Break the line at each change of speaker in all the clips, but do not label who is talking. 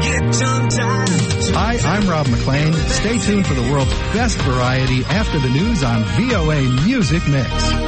Hi, I'm Rob McClain. Stay tuned for the world's best variety after the news on VOA Music Mix.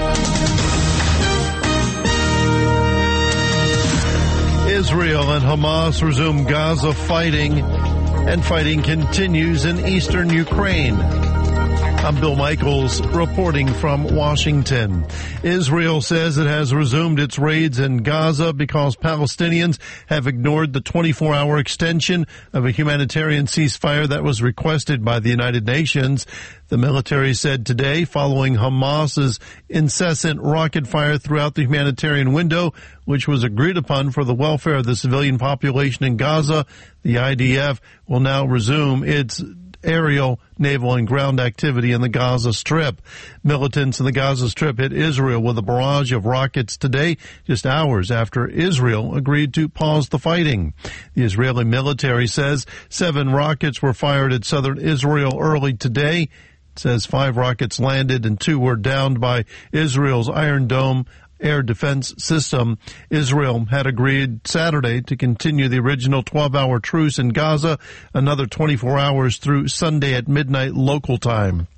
Israel and Hamas resume Gaza fighting, and fighting continues in eastern Ukraine. I'm Bill Michaels reporting from Washington. Israel says it has resumed its raids in Gaza because Palestinians have ignored the 24-hour extension of a humanitarian ceasefire that was requested by the United Nations. The military said today, following Hamas's incessant rocket fire throughout the humanitarian window, which was agreed upon for the welfare of the civilian population in Gaza, the IDF will now resume its aerial, naval, and ground activity in the Gaza Strip. Militants in the Gaza Strip hit Israel with a barrage of rockets today, just hours after Israel agreed to pause the fighting. The Israeli military says 7 rockets were fired at southern Israel early today. It says 5 rockets landed and 2 were downed by Israel's Iron Dome air defense system. Israel had agreed Saturday to continue the original 12-hour truce in Gaza, another 24 hours through Sunday at midnight local time.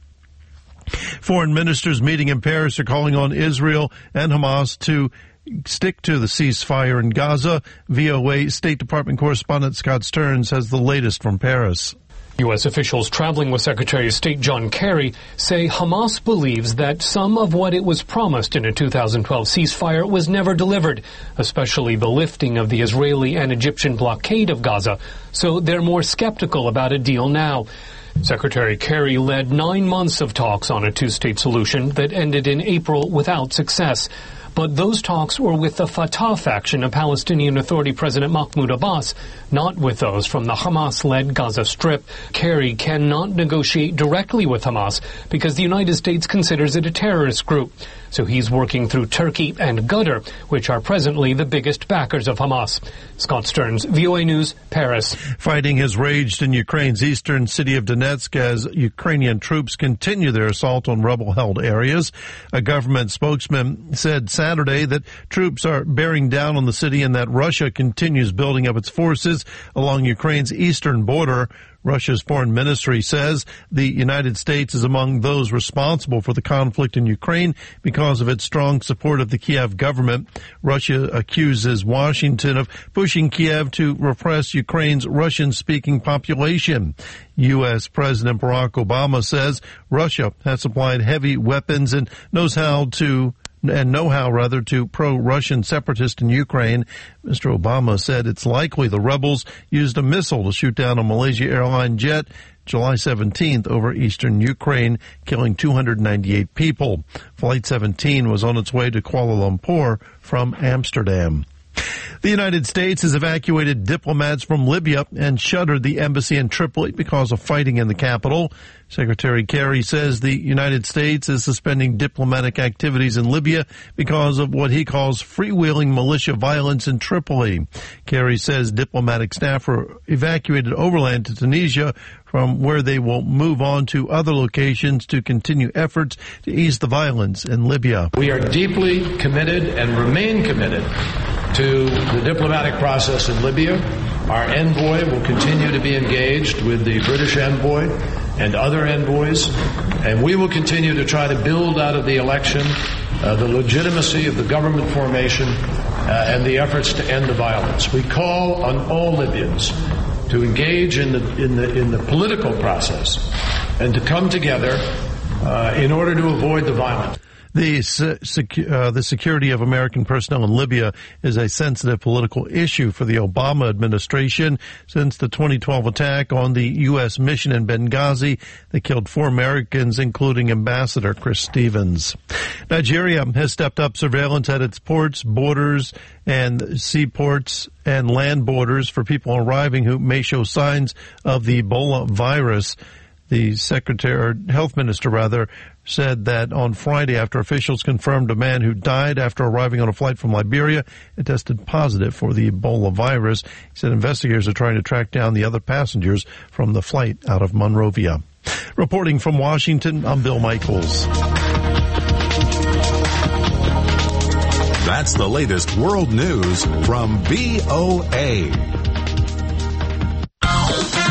Foreign ministers meeting in Paris are calling on Israel and Hamas to stick to the ceasefire in Gaza. VOA State Department correspondent Scott Stearns has the latest from Paris.
U.S. officials traveling with Secretary of State John Kerry say Hamas believes that some of what it was promised in a 2012 ceasefire was never delivered, especially the lifting of the Israeli and Egyptian blockade of Gaza, so they're more skeptical about a deal now. Secretary Kerry led 9 months of talks on a 2-state solution that ended in April without success. But those talks were with the Fatah faction of Palestinian Authority President Mahmoud Abbas, not with those from the Hamas-led Gaza Strip. Kerry cannot negotiate directly with Hamas because the United States considers it a terrorist group. So he's working through Turkey and Qatar, which are presently the biggest backers of Hamas. Scott Stearns, VOA News, Paris.
Fighting has raged in Ukraine's eastern city of Donetsk as Ukrainian troops continue their assault on rebel-held areas. A government spokesman said Saturday that troops are bearing down on the city and that Russia continues building up its forces along Ukraine's eastern border. Russia's foreign ministry says the United States is among those responsible for the conflict in Ukraine because of its strong support of the Kiev government. Russia accuses Washington of pushing Kiev to repress Ukraine's Russian-speaking population. U.S. President Barack Obama says Russia has supplied heavy weapons and know-how to pro-Russian separatists in Ukraine. Mr. Obama said it's likely the rebels used a missile to shoot down a Malaysia airline jet July 17th over eastern Ukraine, killing 298 people. Flight 17 was on its way to Kuala Lumpur from Amsterdam. The United States has evacuated diplomats from Libya and shuttered the embassy in Tripoli because of fighting in the capital. Secretary Kerry says the United States is suspending diplomatic activities in Libya because of what he calls freewheeling militia violence in Tripoli. Kerry says diplomatic staff were evacuated overland to Tunisia, from where they will move on to other locations to continue efforts to ease the violence in Libya.
We are deeply committed and remain committed to the diplomatic process in Libya. Our envoy will continue to be engaged with the British envoy and other envoys, and we will continue to try to build out of the election the legitimacy of the government formation and the efforts to end the violence. We call on all Libyans to engage in the political process and to come together in order to avoid the violence.
The security of American personnel in Libya is a sensitive political issue for the Obama administration since the 2012 attack on the U.S. mission in Benghazi that killed 4 Americans, including Ambassador Chris Stevens. Nigeria has stepped up surveillance at its ports, borders, and seaports and land borders for people arriving who may show signs of the Ebola virus. The health minister said that on Friday after officials confirmed a man who died after arriving on a flight from Liberia and tested positive for the Ebola virus. He said investigators are trying to track down the other passengers from the flight out of Monrovia. Reporting from Washington, I'm Bill Michaels.
That's the latest world news from VOA.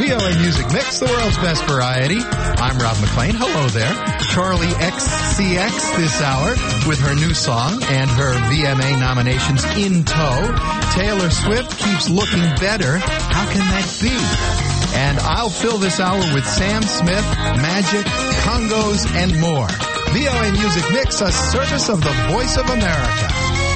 VOA Music Mix, the world's best variety. I'm Rob McClain. Hello there. Charlie XCX this hour with her new song and her VMA nominations in tow. Taylor Swift keeps looking better. How can that be? And I'll fill this hour with Sam Smith, Magic, Congos, and more. VOA Music Mix, a service of the Voice of America.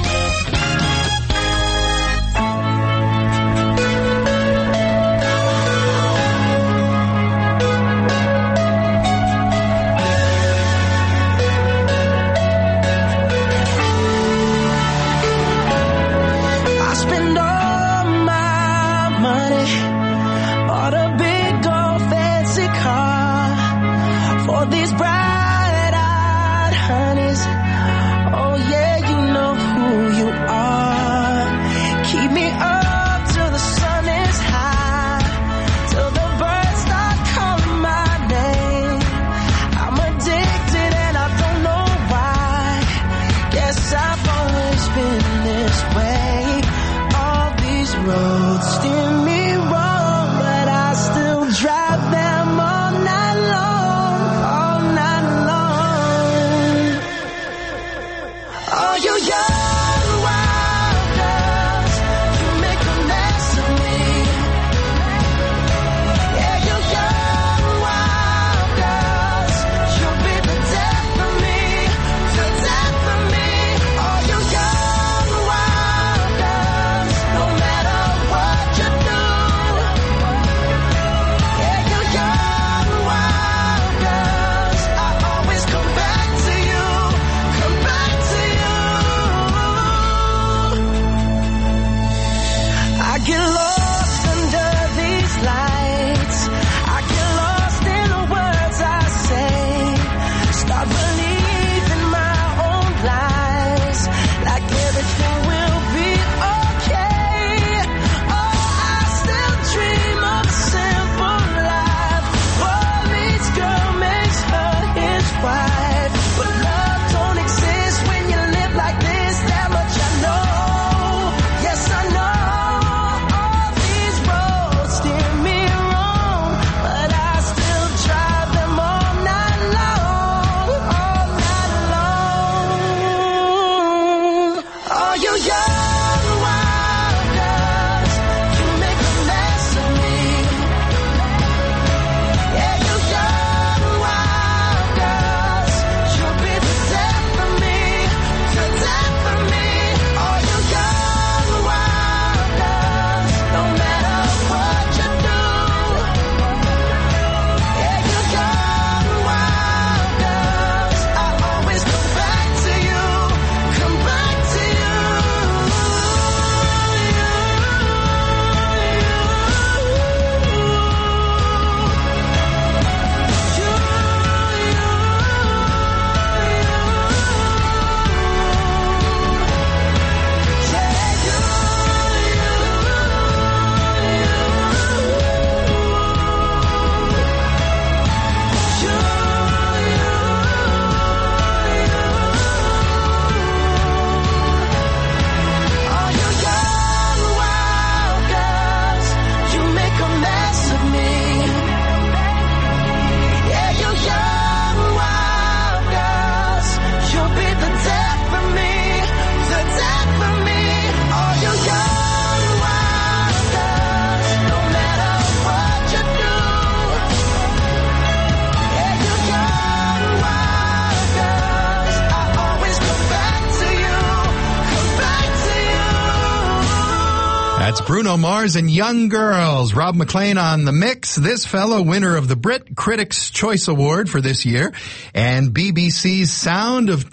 That's Bruno Mars and Young Girls. Rob McClain on the mix. This fellow, winner of the Brit Critics' Choice Award for this year and BBC's Sound of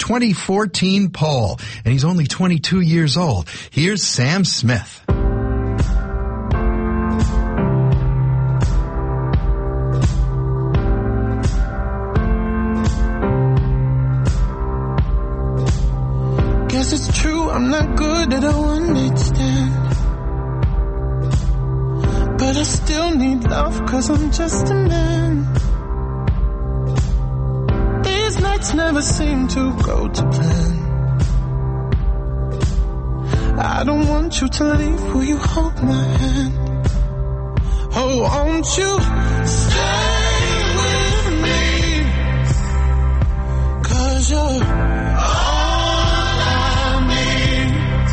2014 poll. And he's only 22 years old. Here's Sam Smith.
Guess it's true, I'm not good at a one-night stand. But I still need love, 'cause I'm just a man. These nights never seem to go to plan. I don't want you to leave, will you hold my hand? Oh, won't you stay with me? 'Cause you're all I need.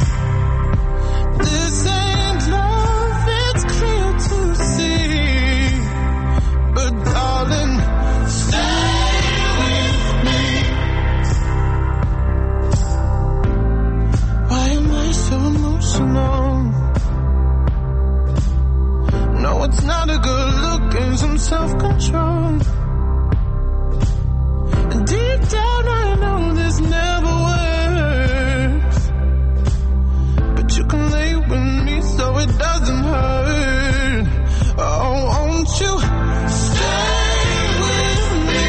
This ain't love, it's clear to see. But darling, stay with me. Why am I so emotional? No, it's not a good look and some self-control. And deep down I know this never works. But you can lay with me so it doesn't hurt. Oh, won't you stay with me?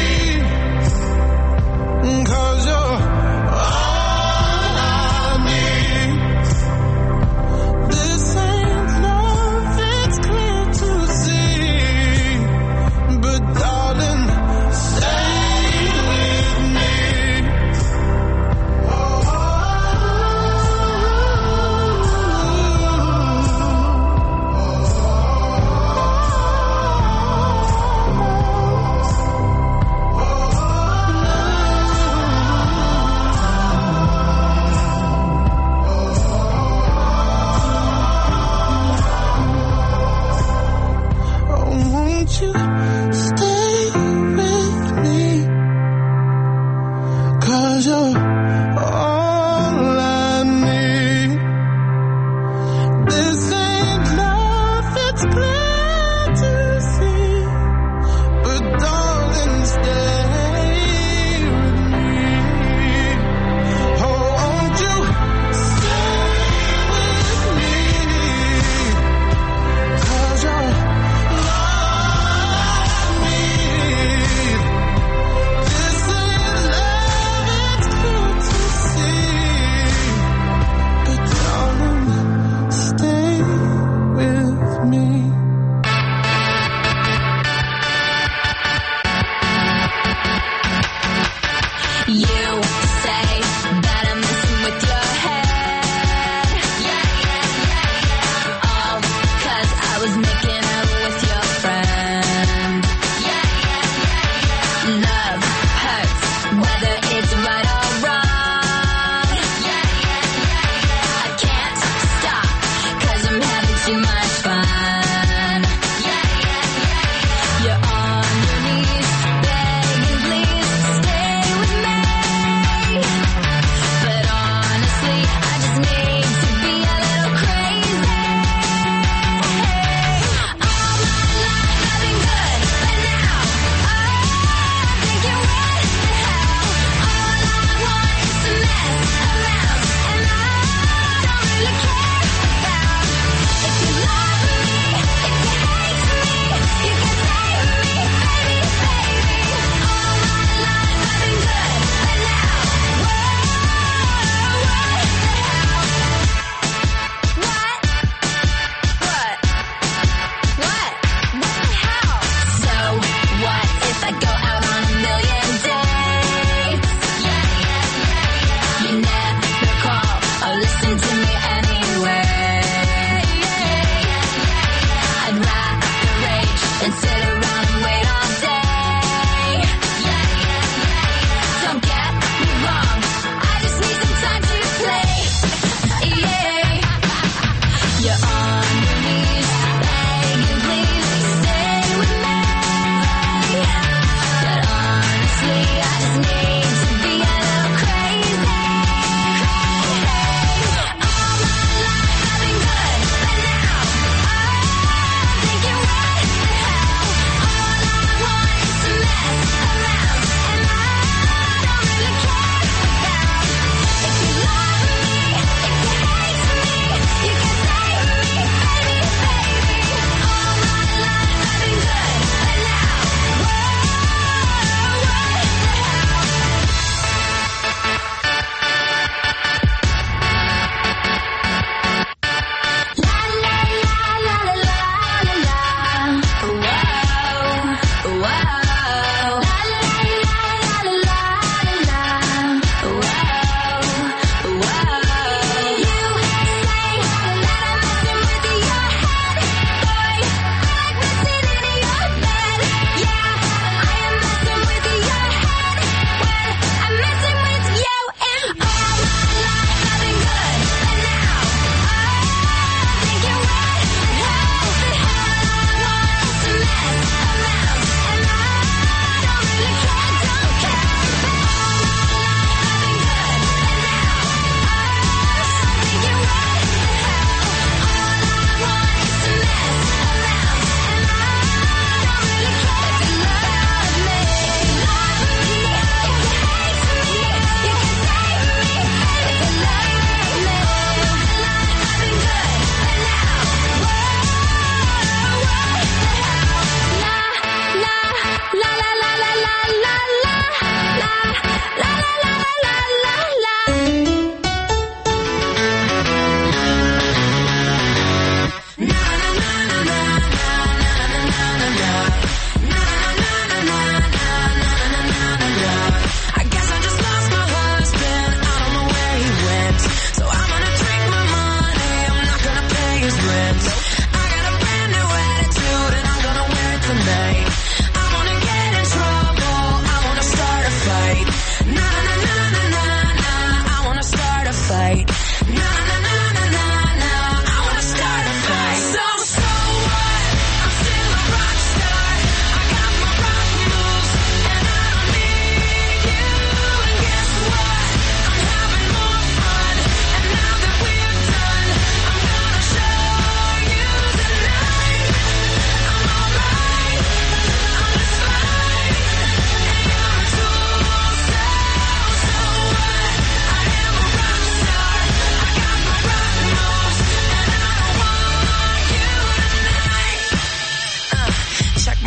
'Cause you're all I need. This ain't love, it's clear to see. But darling, stay with me. Oh, won't you stay with me? 'Cause you're all I need. This ain't love, it's clear to see. But darling, stay with me. Oh, won't you stay with me? 'Cause you're all I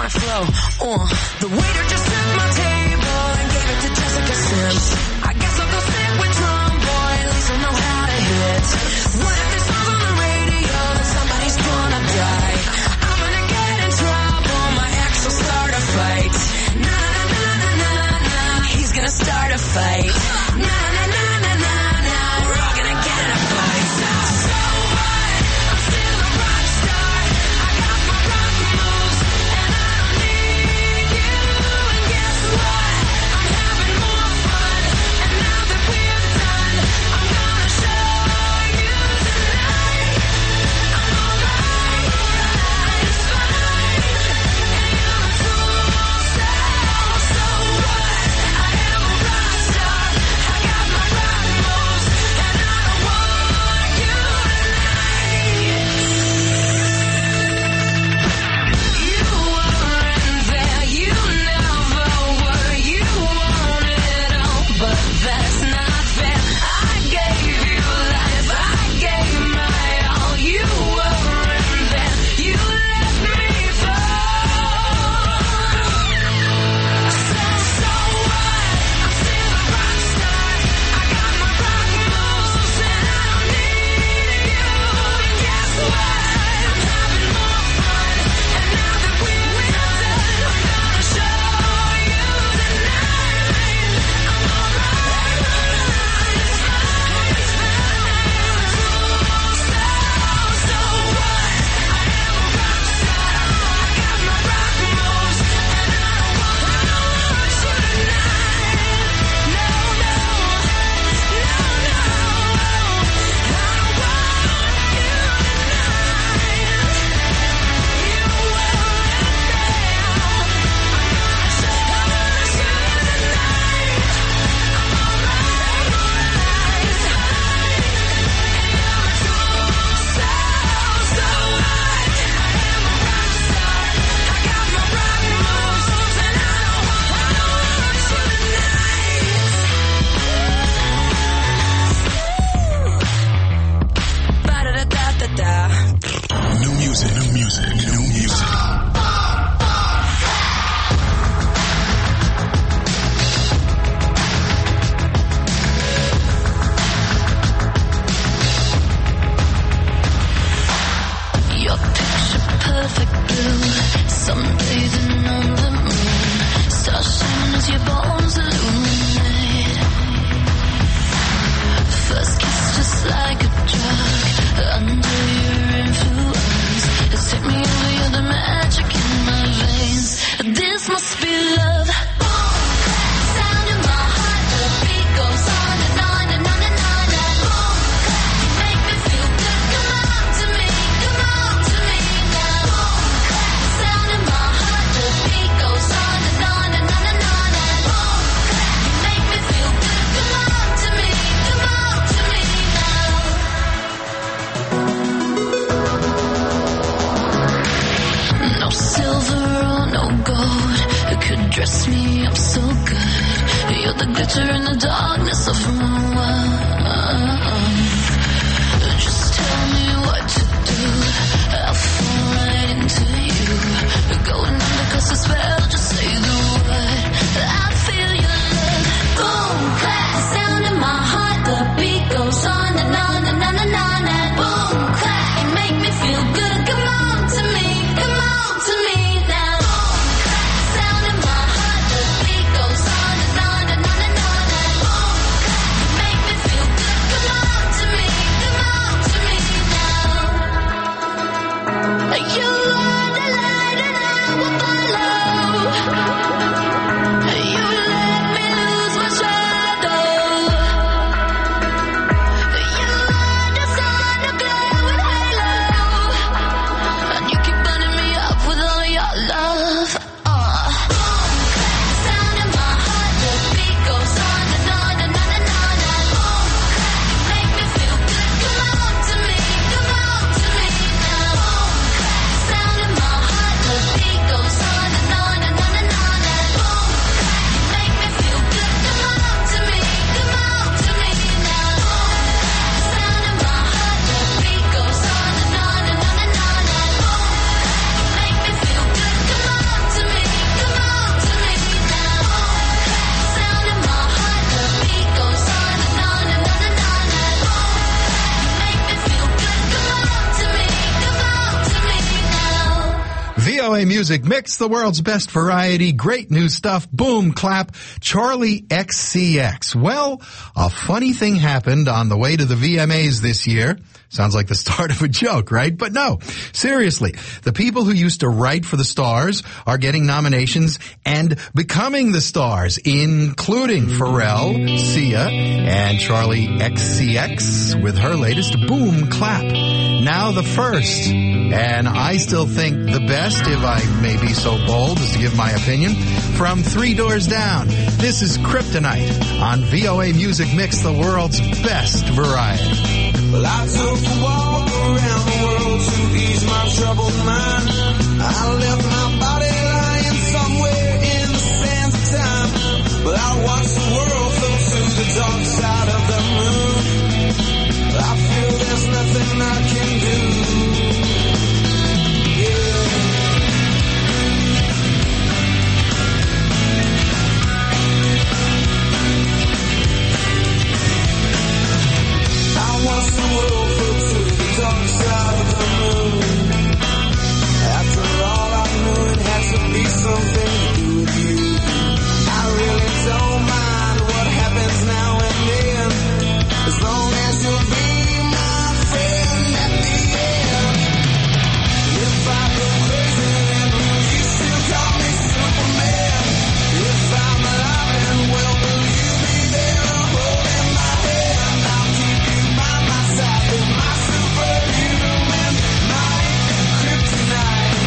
my flow. The waiter just set my table and gave it to Jessica Sims. I guess I'll go sit with Tromboy, at least I know how to hit. What if this song's on the radio, then somebody's gonna die? I'm gonna get in trouble, my ex will start a fight. Na na na na na na, he's gonna start a fight. Na na na na na na, we're all gonna get in a fight. So what? I'm still a rock star. I got my rock moves, and I don't need you. And guess what? I'm having more fun. And now that we're done, I'm gonna show you tonight. I'm alright, it's fine. And you're a fool, so what? I am a rock star. I got my rock moves, and I don't want you tonight. You weren't there, you never were. You want it all, but that's not fair. I gave you life, I gave my all. You weren't there, you let me fall. So what? I'm still a rock star. I got my rock moves, and I don't need you. And guess what? I'm having more fun. And now that we're done, I'm gonna show you tonight. I'm alright, it's fine, it's fine. So what? I am a rock star. I got my rock moves, and I don't want you tonight. No, no, no, no. I don't want you tonight. You weren't there. I'm gonna show you tonight. I'm alright, it's fine. And you're a fool, so what? I am a rock star. I got my rock moves, and I don't want you tonight. Ba-da-da-da-da-da.
New music, new music, new music.
Your picture perfect blue, sunbathing on the moon, stars shining as your bones illuminate. First kiss just like a drug, under your influence, it's hit me over, you're the magic in my veins. This must be love. Sound in my heart, the beat goes on and on and on and on and on. You make me feel good, come on to me now. Sound in my heart, the beat goes on and on and on and on and on. You make me feel good, come on to me now. No silver or no gold could dress me up so good. You're the glitter in the darkness of my world. Just tell me what to do, I'll fall right into you. Going under 'cause the spell, just say the word. I feel your love. Boom, clap, sound in my heart, the beat goes on and on and on and on and boom, clap, you make me feel good. Come on to me now. Sound in my heart, the beat goes on and on and on and on and boom, clap, you make me
VOA Music Mix, the world's best variety, great new stuff, boom, clap, Charlie XCX. Well, a funny thing happened on the way to the VMAs this year. Sounds like the start of a joke, right? But no, seriously, the people who used to write for the stars are getting nominations and becoming the stars, including Pharrell, Sia, and Charlie XCX with her latest Boom Clap. Now the first, and I still think the best, if I may be so bold as to give my opinion, from Three Doors Down. This is Kryptonite on VOA Music Mix, the world's best variety.
Well, I took a walk around the world to ease my troubled mind. I left my body lying somewhere in the sands of time. But I watched the world float to the dark side of the moon. I feel there's nothing I can do. Watch the world float to the dark side of the moon. After all, I knew it had to be something to do with you. I really don't mind what happens now and then, as long as you'll be my friend at the end. If I go crazy, then will you still call me Superman? If I'm alive and well, will you be there holding my hand? I'll keep you by my side with my superhuman might, kryptonite.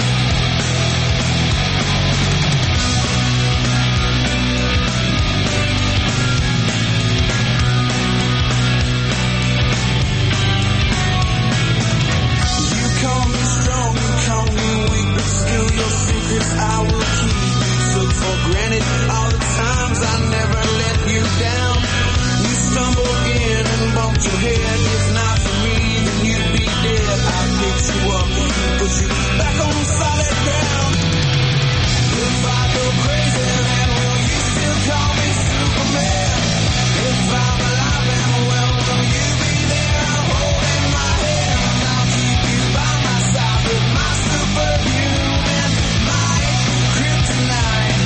You call me strong, you call me weak, but still your secrets I will keep. Took for granted all the times I never let you down. You stumbled in and bumped your head. If not for me, then you'd be dead. I picked you up, put you back on solid ground. If I go crazy, then will you still call me Superman? If I'm alive and well, will you be there holding my hand? I'll keep you by my side with my superhuman might, kryptonite.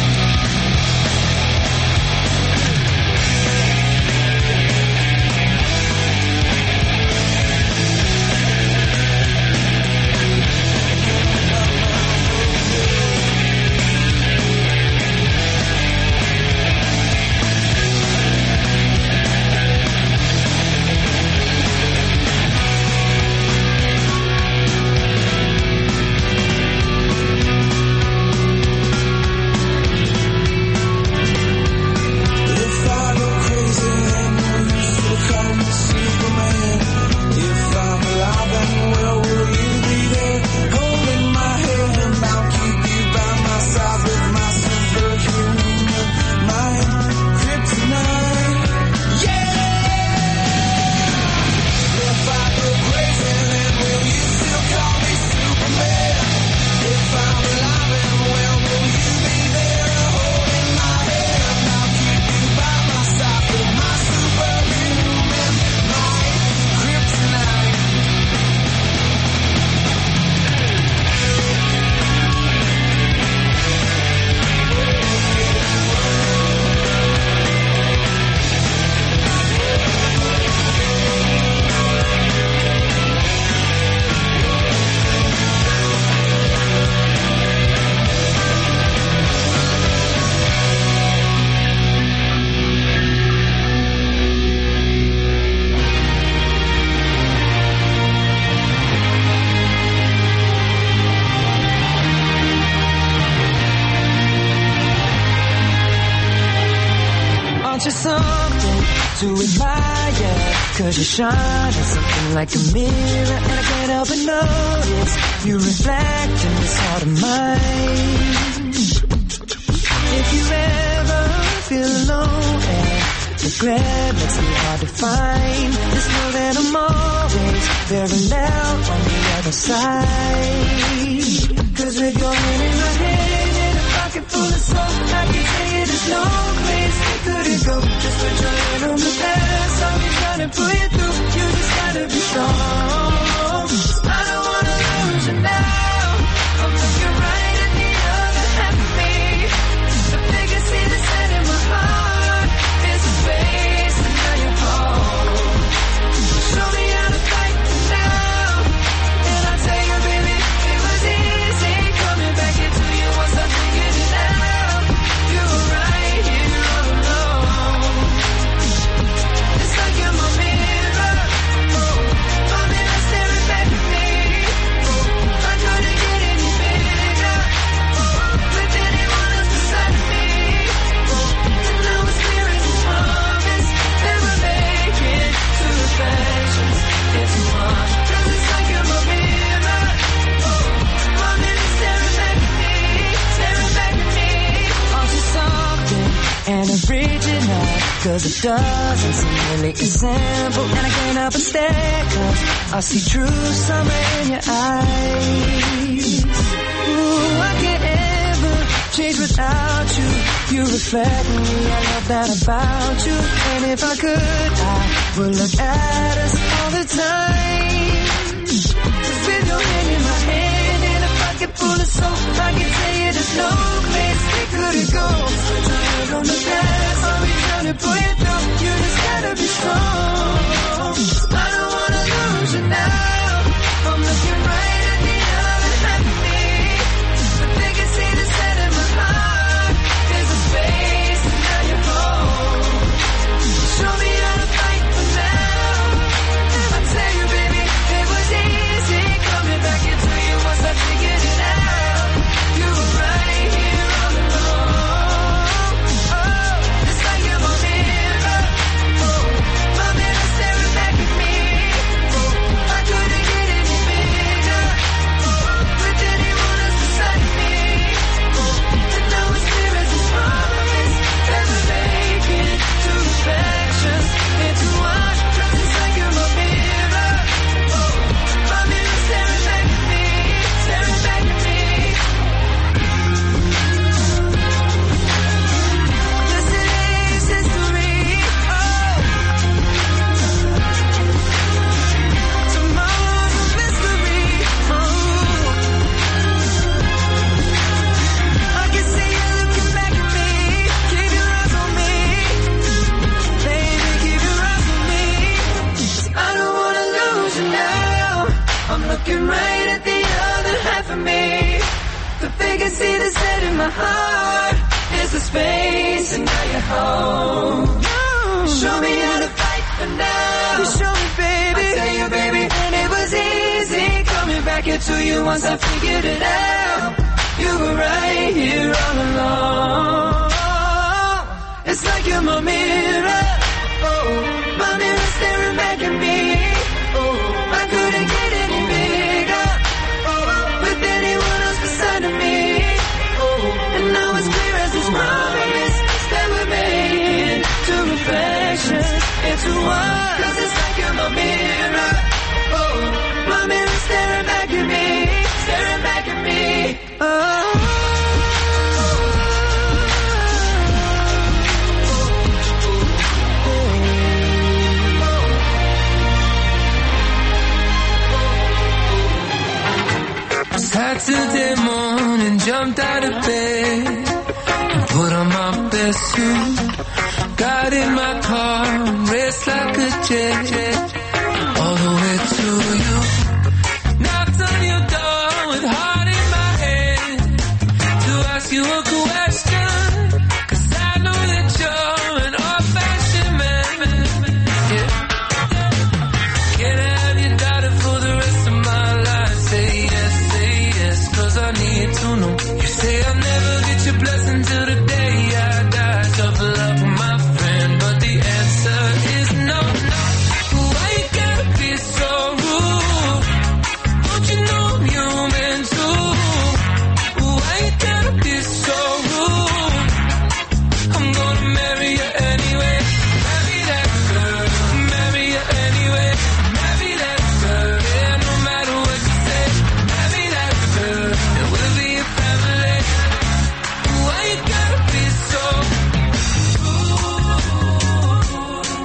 If I go crazy, then will you still call me Superman? If I'm alive and well, will you be there holding my hand? I'll keep you by my side with my superhuman mind, kryptonite. Yeah! If I go crazy, then will you still call me Superman? If I'm alive and well, will you be there holding my hand? I'll keep you by my side with my superhuman might, kryptonite.
Aren't you something to admire? 'Cause you shine at something like a mirror, and I can't help but notice you reflect in this heart of mine. If you ever feel alone and regret makes me hard to find, just know that I'm always very loud on the other side. 'Cause with your hand in my hand and a pocket full of soap, I can tell you there's no place we couldn't go. Just put your hand on the past, I'll be trying to pull you through. You just gotta be strong. I don't wanna lose you now. I'm taking
'cause it doesn't seem really as simple. And I can't help but stare, 'cause I see true summer in your eyes. Ooh, I can't ever change without you. You reflect me, I love that about you. And if I could, I would look at us all the time. Just with your hand in my hand and a pocket full of soap, I can tell you there's no place we couldn't go. Put your hands on the past, I'll be trying to pull you through. You just gotta be strong. I don't wanna lose you now. I'm looking right at the other half of me, but they can see the set in my heart. There's a space and now you're home. Show me how to fight for now. I tell you, baby, it was easy coming back into you once I figured it out. You were right here all along. Oh, it's like you're my mirror. Oh, my mirror staring back at me. Oh, I couldn't get any bigger. With anyone else beside me. And now it's clear as a promise that we're making two reflections into one. 'Cause it's like you're my mirror. Oh, my mirror staring back at me, staring back at me. Yesterday's history. Oh, tomorrow's a mystery. Oh, I can see you looking back at me. Keep your eyes on me, baby. Keep your eyes on me. I don't wanna lose you now. I'm looking right at the other half of me. The vacancy that's set in my heart is the space, and now you're home. Show me how to fight for now. You show me, baby. I tell you, baby, and it was easy coming back into you once I figured it out. You were right here all along. It's like you're my mirror. Oh, my mirror staring back at me. Oh, I couldn't get any bigger. Oh, with anyone else beside of me. Oh, and now it's clear as this promise that we're making two reflections into one. 'Cause it's like you're my mirror. Oh, my mirror staring back at me, staring back at me. Oh.
Saturday morning, jumped out of bed and put on my best suit. Got in my car and raced like a jet all the way to you. Knocked on your door with heart in my head to ask you a question, 'cause I know that you're an old-fashioned man. Yeah. Can I have your daughter for the rest of my life? Say yes, 'cause I need to know. You say I'll never get your blessing till the day I die. Tough luck, my friend, but the answer is no. Why you gotta be so rude? Don't you know I'm human too? Why you gotta be so rude? I'm gonna marry you anyway. Marry that girl, marry you anyway. Marry that girl, yeah, no matter what you say. Marry that girl, and we'll be a family. Why you gotta be so rude?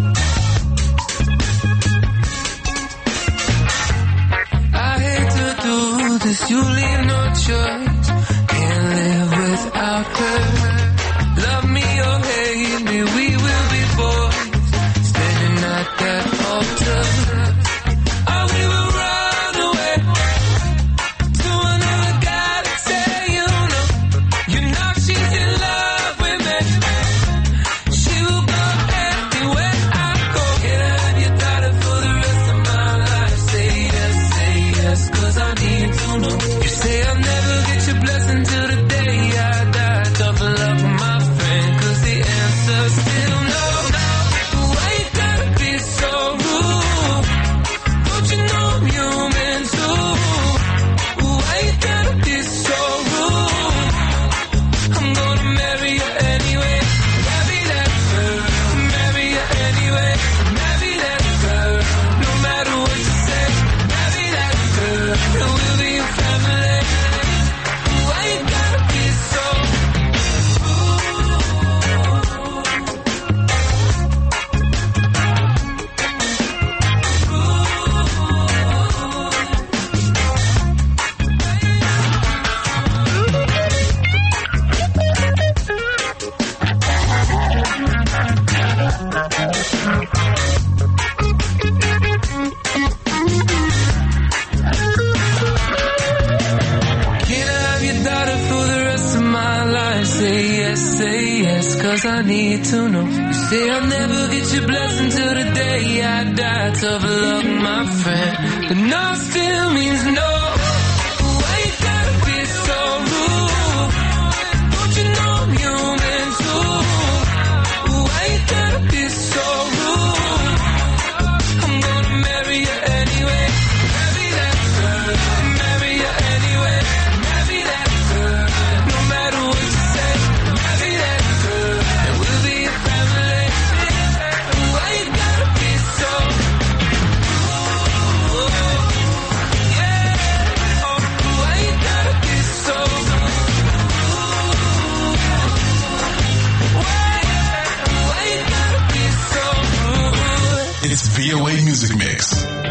I hate to do this, you leave no choice. Can't live without her. Love me or hate me, we will be boys standing at that altar. Or we will run away to another guy to tell you no. You know she's in love with me. She will go everywhere I go. Can I have your daughter for the rest of my life? Say yes, 'cause I need to know. You say I'll never get your blessing till the day I die. Tough luck, my friend, 'cause the answer's still no. Why you gotta be so rude? Don't you know I'm human too? Why you gotta be so rude? I'm gonna marry you anyway. Marry that girl, for the rest of my life. Say yes, cause I need to know. You say I'll never get your blessing till the day I die. Tough luck, my friend, but no still means no. Why you gotta be so rude? Don't you know I'm human too? Why you gotta be so rude? I'm gonna marry you anyway. Marry that girl. Marry you anyway. Marry that girl. No matter what you say. Marry that girl. And we'll be a family. Why you gotta be so yeah. Oh, why you gotta be so why you gotta be so rude?
It's VOA Music Mix.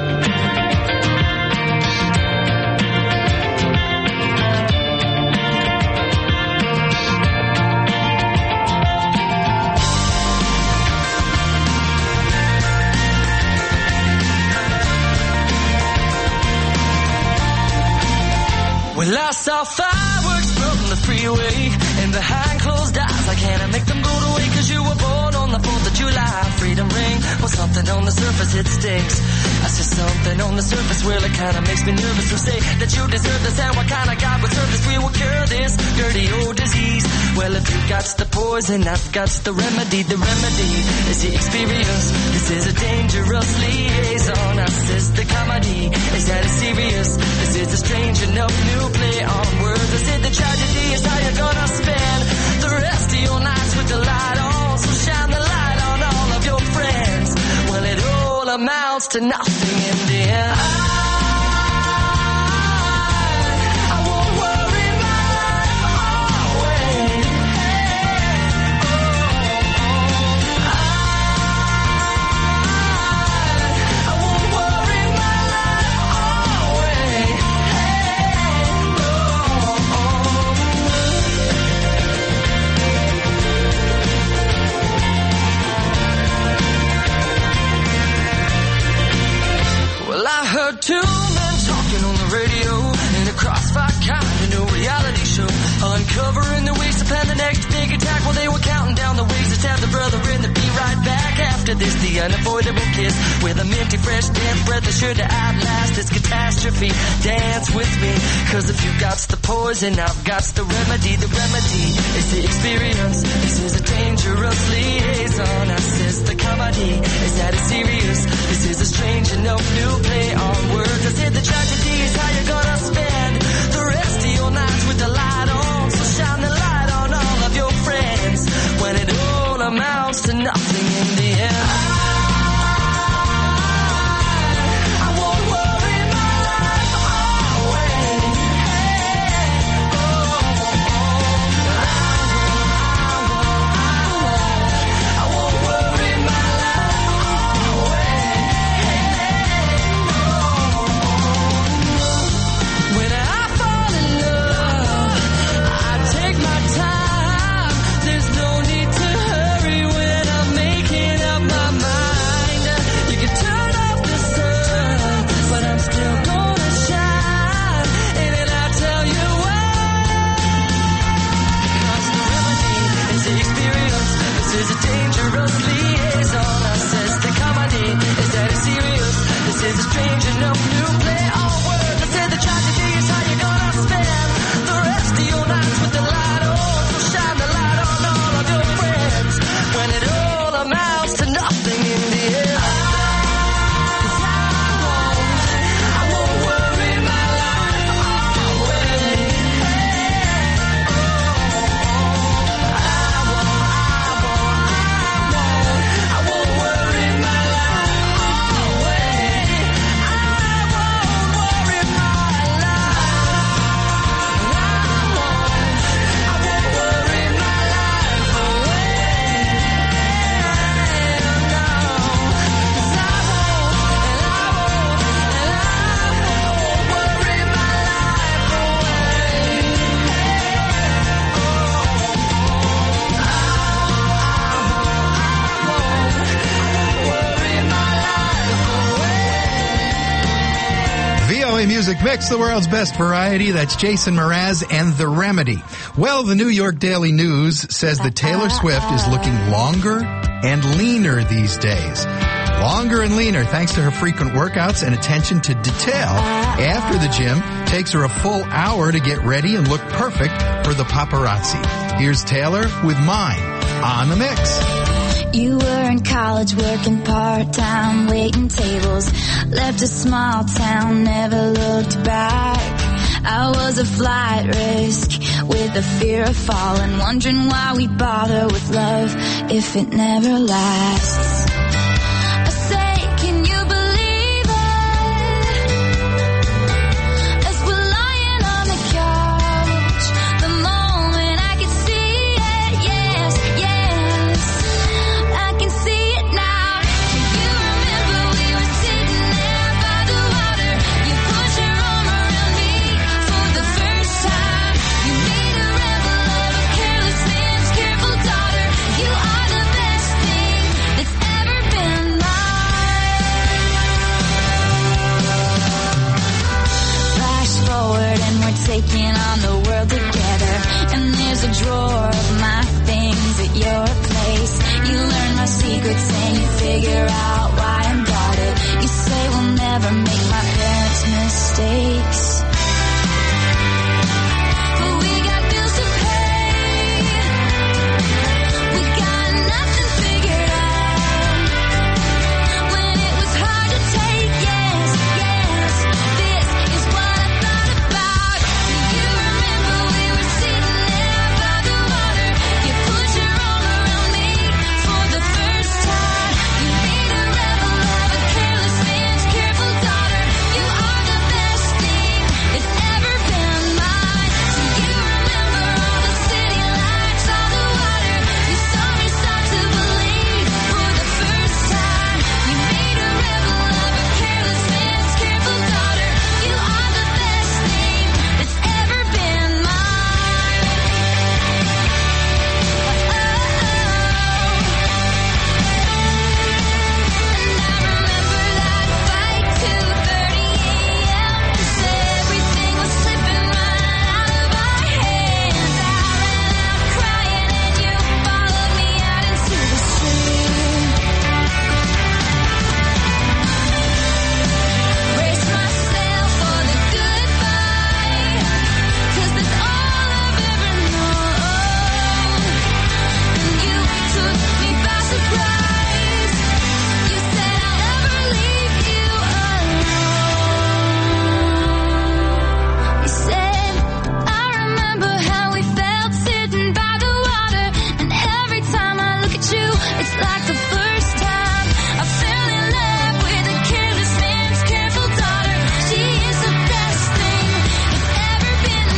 Well, I saw fireworks from the freeway, and behind closed eyes I can't make them go away. Cause you were born on the 4th of July. Freedom ring, well, something on the surface, it stinks. I see something on the surface, well, it kinda makes me nervous to say that you deserve this. And what kind of God would serve this? We will cure this dirty old disease. Well, if you got the poison, I've got the remedy. The remedy is the experience. This is a dangerous liaison. I says the comedy is that it's serious. This is a strange enough new play on words. I said the tragedy is how you're gonna spend the rest of your nights with the light on. So shine the light on all of your friends. Well, it all amounts to nothing in the end. I won't worry my life away. I won't worry my life away. Well, I heard two men talking on the radio in a crossfire kind of new reality show, uncovering the ways to plan the next big attack. Well, they were counting down the ways to stab the brother in the be right back after this. The unavoidable kiss with a minty fresh damp breath is sure to outlast this catastrophe. Dance with me, cause if you got the poison, I've got the remedy. The remedy is the experience. This is a dangerous liaison. I says the comedy is that it's serious. This is a strange enough new play on words. I said the tragedy is how you're gonna spend the rest of your nights with the light on. So shine the light on all of your friends when it all amounts to nothing in the end. I won't worry my life away. I won't worry my life away. When I fall in love, I take my time. There's no need to hurry when I make
music mix, the world's best variety. That's Jason Mraz and The Remedy. Well, the New York Daily News says that Taylor Swift is looking longer and leaner these days. Longer and leaner thanks to her frequent workouts and attention to detail. After the gym, takes her a full hour to get ready and look perfect for the paparazzi. Here's Taylor with Mine on the mix.
You were in college working part-time, waiting tables. Left a small town, never looked back. I was a flight risk with the fear of falling, wondering why we bother with love if it never lasts. I say, can you believe it? As we're lying on the couch, the moment I could see it, yes, yes, I can see it now. You remember we were sitting there by the water. You put your arm around me for the first time. You made a rebel of a careless man's careful daughter. You are the best thing that's ever been mine. Flash forward and we're taking on the world together. And there's a drawer of my things at your place. You learn my secrets and you figure out why I'm guarded. You say we'll never make my parents' mistakes. But we got bills to pay. We got nothing figured out. When it was hard to take, yes, yes, this is what I thought about. Do you remember we were sitting there by the water? You put your arm around me for the first time. You made a rebel of a careless man's careful daughter. You are the best thing that's ever been mine. Do you remember all the city lights, all the water? You saw me start to believe for the first time. You made a rebel of a careless man's careful daughter. You are the best thing that's ever been mine. And I remember that fight 2:30 a.m. 'cause everything was slipping right out of our hands. I ran out crying and you followed me out into the street. Brace myself for the goodbye, 'cause that's all I've ever known. And you took me by surprise. You said I'll never leave you alone. You said, I remember how we felt sitting by the water. And every time I look at you, it's like the first time I fell in love with a careless man's careful daughter. She is the best thing that's ever been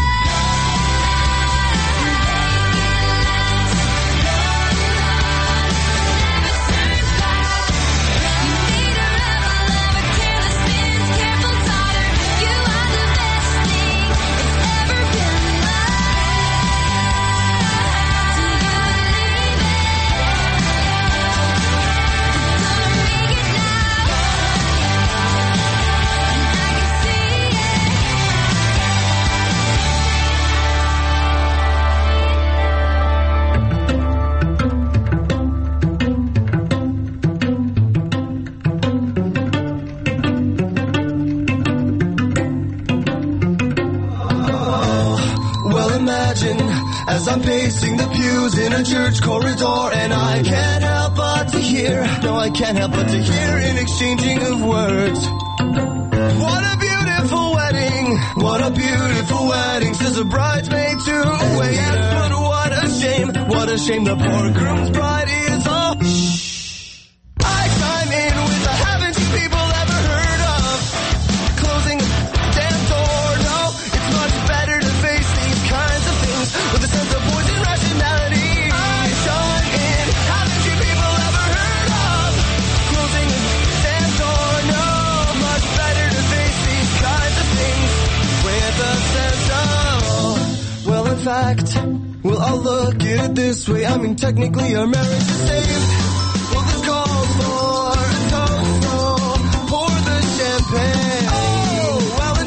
Well, imagine as I'm pacing the pews in a church corridor, and I can't help but to hear, no, I can't help but to hear an exchanging of words. What a beautiful wedding, what a beautiful wedding, says a bridesmaid to a waiter. But what a shame the poor groom's bride is all. I chime in with a haven't you people ever heard of closing a damn door? No, it's much better to face these kinds of things with a sense of poison rationality. I chime in, haven't you people ever heard of closing a damn door? No, much better to face these kinds of things with a sense of, well, in fact, well, I'll look at it this way. I mean, technically our marriage is saved. Well, this calls for a toast, so pour the champagne. Oh, well,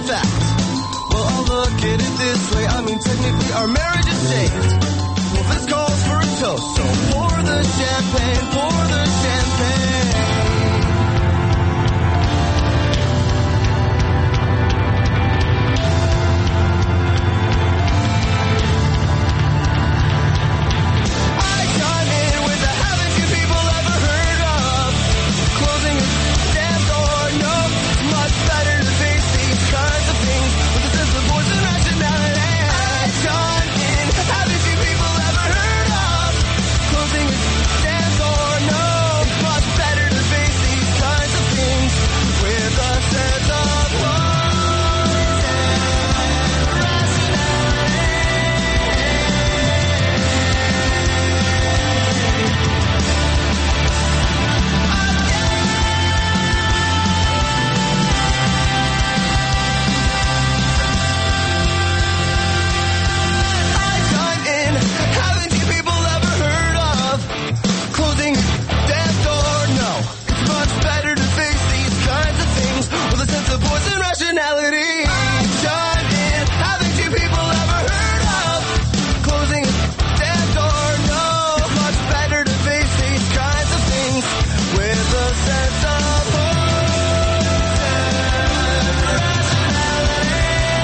technically our marriage is saved. Well, this calls for a toast, so pour the champagne, pour the champagne. I chime in with the haven't you people ever heard of closing a damn door? No, it's much better to face these kinds of things with a sense of voice and rationality. I chime in, haven't you people ever heard of closing a damn door? No, it's much better to face these kinds of things with a sense of voice and rationality. I chime in. Haven't you people ever heard of closing a damn door? No, it's much better to face these kinds of things with a sense of voice and rationality. I chime in. Haven't you people ever heard of closing a damn door? No, it's much better to face these kinds of things with a sense of voice and rationality.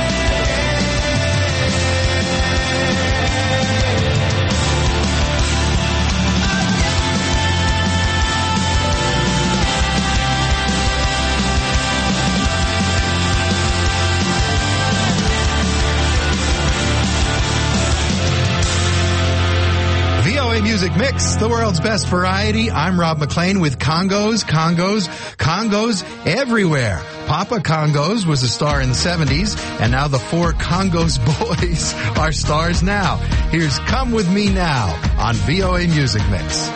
VOA Music Mix, the world's best variety. I'm Rob McClain with Congos everywhere. Papa Congos was a star in the 70s, and now the four Congos boys are stars now. Here's Come With Me Now on VOA Music Mix.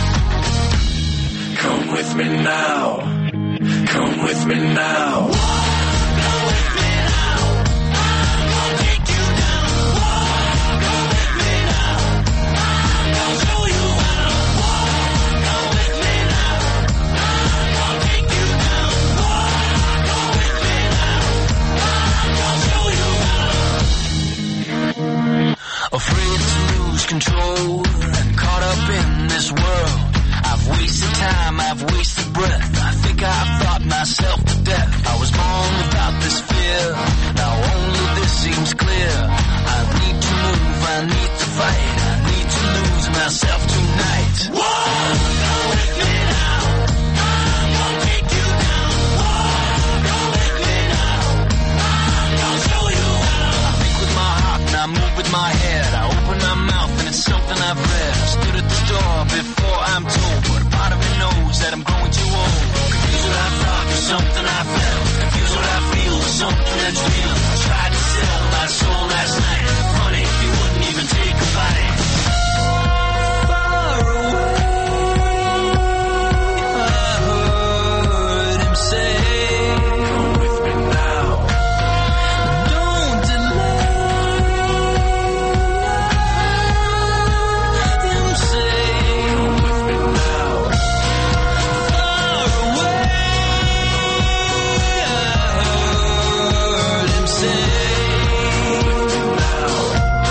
Come with me now. Come with me now. Afraid to lose control and caught up in this world. I've wasted time, I've wasted breath. I think I've thought myself to death. I was born without this fear. Now only this seems clear. I need to move, I need to fight. I need to lose myself tonight. Go with me now. I'm gonna take you down. Go with me now. I'm gonna show you how. I think with my heart and I move with my head. I open my mouth and it's something I've read. I stood at the store before I'm told, but a part of me knows that I'm growing too old. Confused what I thought was something I felt. Confused what I feel was something that's real. I tried to sell my soul last night. Funny, you wouldn't even take a bite. Far away, I heard him say, come with me now. Don't delay. Him say, come with me now. Far away, I heard him say, come with me now.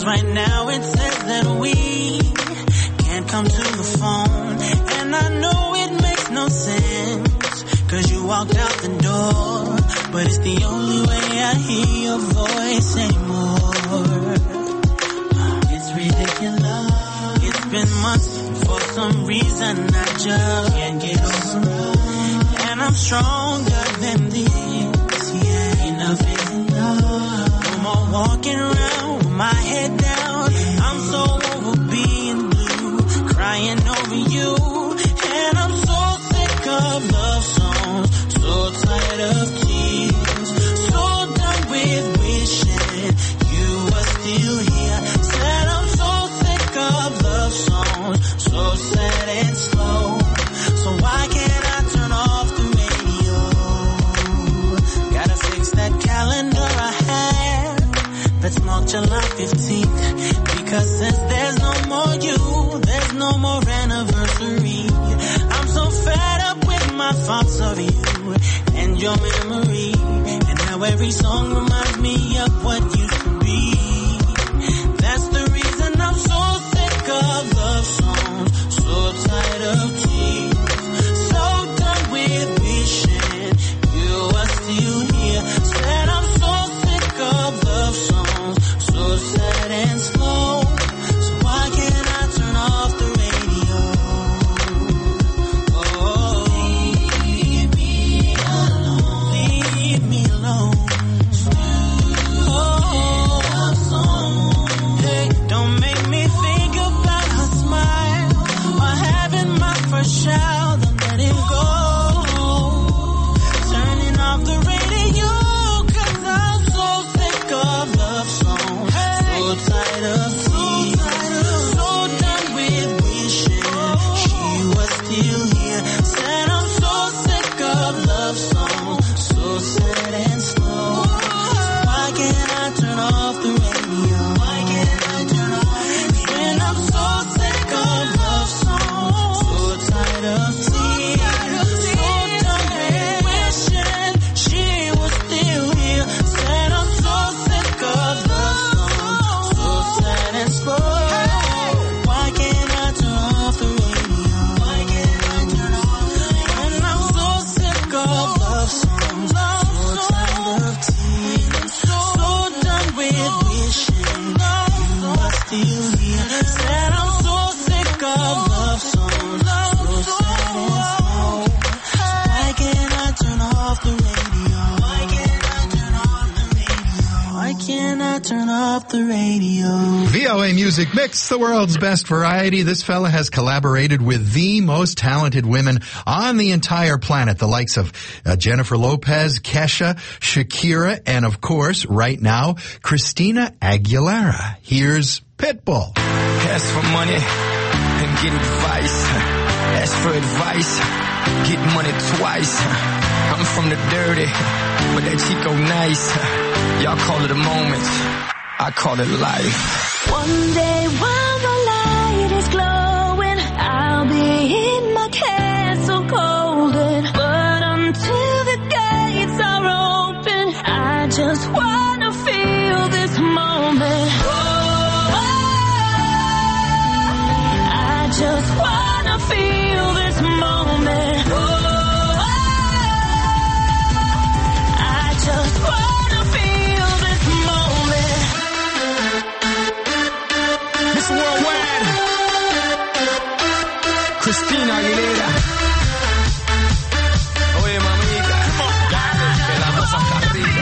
'Cause right now it says that we can't come to the phone. And I know it makes no sense, 'cause you walked out the door. But it's the only way I hear your voice anymore. It's ridiculous. It's been months, for some reason I just can't get over. And I'm stronger than this, yeah. Enough is enough. No more walking around with my head down. I'm so over being blue, crying over you. And I'm so sick of love songs, so tired of tears, so done with wishing you were still here. Said I'm so sick of love songs, so sad and slow. So why can't I turn off the radio? Gotta fix that calendar I had that's marked July 15th. Because since there's no more you, there's no more anniversary. I'm so fed up with my thoughts of you and your memory. And now every song reminds me of what used to be. That's the reason I'm so sick of love songs, so tired of tears, so done with wishing you were still here. Said I'm so sick of love songs, so sad and slow. So why can't I turn off the radio? Oh, leave me alone. Leave me alone. Hey, don't make me think about her smile or having my first child. Don't let it go. Turning off the radio, 'cause I'm so sick of love songs, so tired of tears, so done with wishing she was still here. Said I'm so sick of love songs, so sad and slow. Why can't I turn off the radio? Why can't I turn off? When I'm so sick of love songs, so tired of tears, so done with wishing she was still here. Said I'm so sick of love songs, so sad and slow. Why can't I turn off the radio? Why can't I turn off the radio? And I'm so sick of love songs, so tired of tears, so done with wishing you were still here. Said I'm so sick of love songs, so sad and slow. So why can't I turn off the radio? Why can't I turn off the radio? Why can't I turn off the radio?
VOA Music Mix, the world's best variety. This fella has collaborated with the most talented women on the entire planet, the likes of Jennifer Lopez, Kesha, Shakira, and of course, right now, Christina Aguilera. Here's Pitbull.
Ask for money and get advice. Ask for advice, get money twice. I'm from the dirty, but that Chico nice. Y'all call it a moment, I call it life.
One day while the light is glowing, I'll be in my castle golden. But until the gates are open, I just wanna feel this moment. I just wanna feel this moment. I just wanna feel this moment.
Miss Worldwide, Christina Aguilera. Oye, mamita, dale, que la cosa está rica.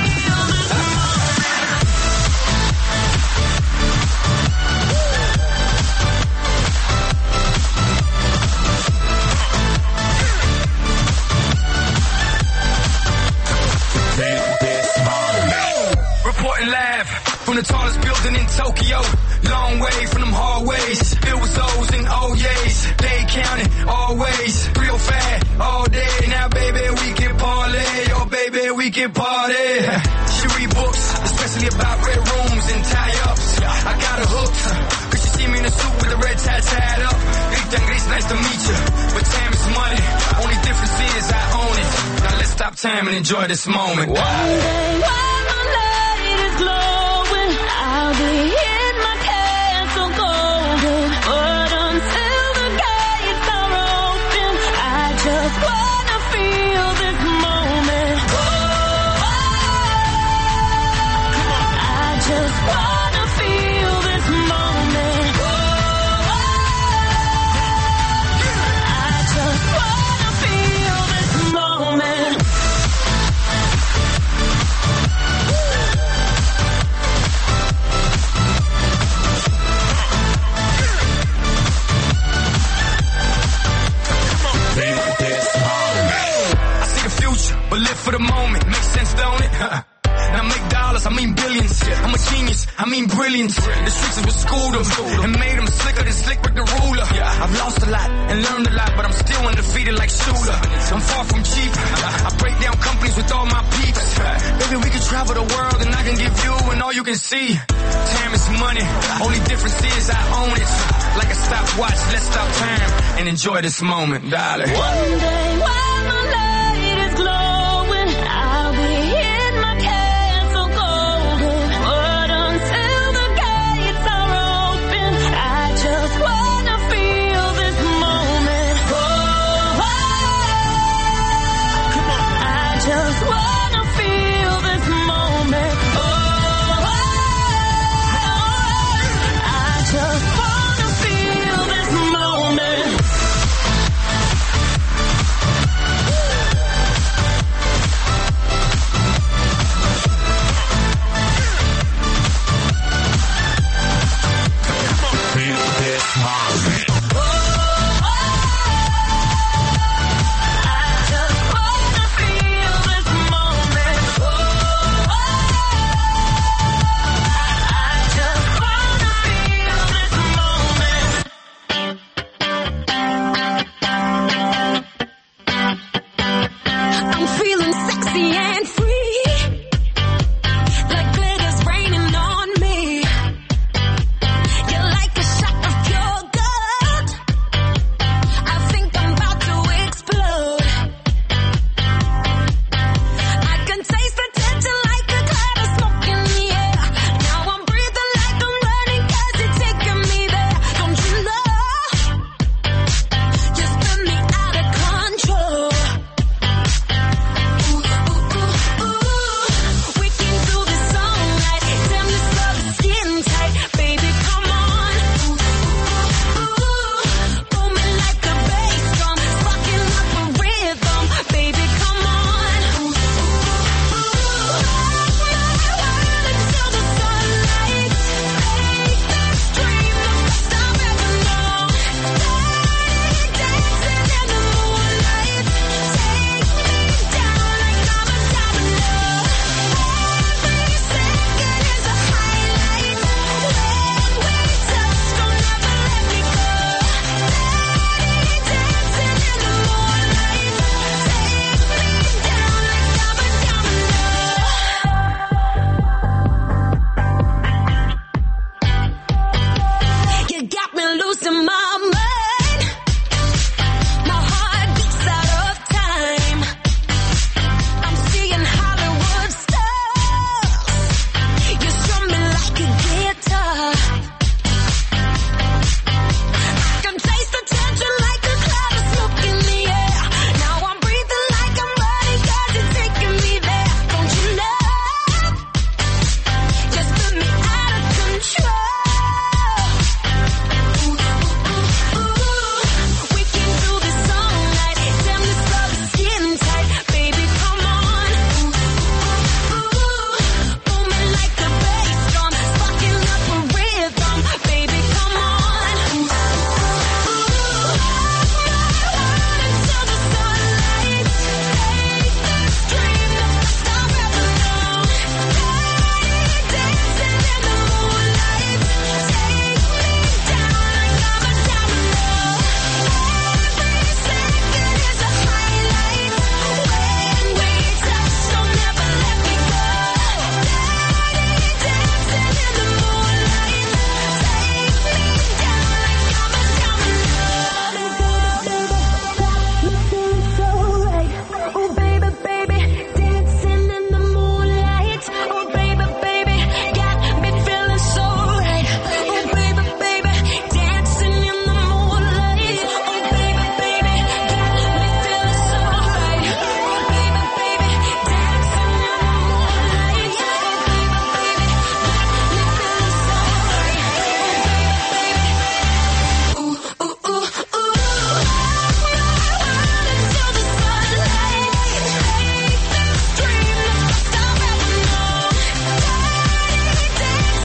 Reporting live from the tallest building in Tokyo. Long way from them hallways, filled with O's and O's. They counting always, real fat all day. Now, baby, we can parlay. Oh, baby, we can party. She read books, especially about red rooms and tie-ups. I got her hooked, 'cause she see me in a suit with the red tie tied up. Grita and Gris, nice to meet you. But time is money, only difference is I own it. Now let's stop time and enjoy this moment.
One day while the light is glowing, I'll be in my castle.
mean brilliance. The streets is what schooled them and made them slicker than Slick with the ruler. I've lost a lot and learned a lot, but I'm still undefeated like Shooter. I'm far from cheap. I break down companies with all my peeps. Baby, we can travel the world and I can give you and all you can see. Time is money. Only difference is I own it. Like a stopwatch, let's stop time and enjoy this moment, darling.
One day